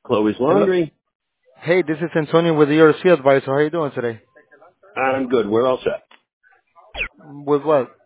Chloe's Hello. Laundry. Hey, this is Antonio with the ERC Advisor. How are you doing today? I'm good. We're all set. With what?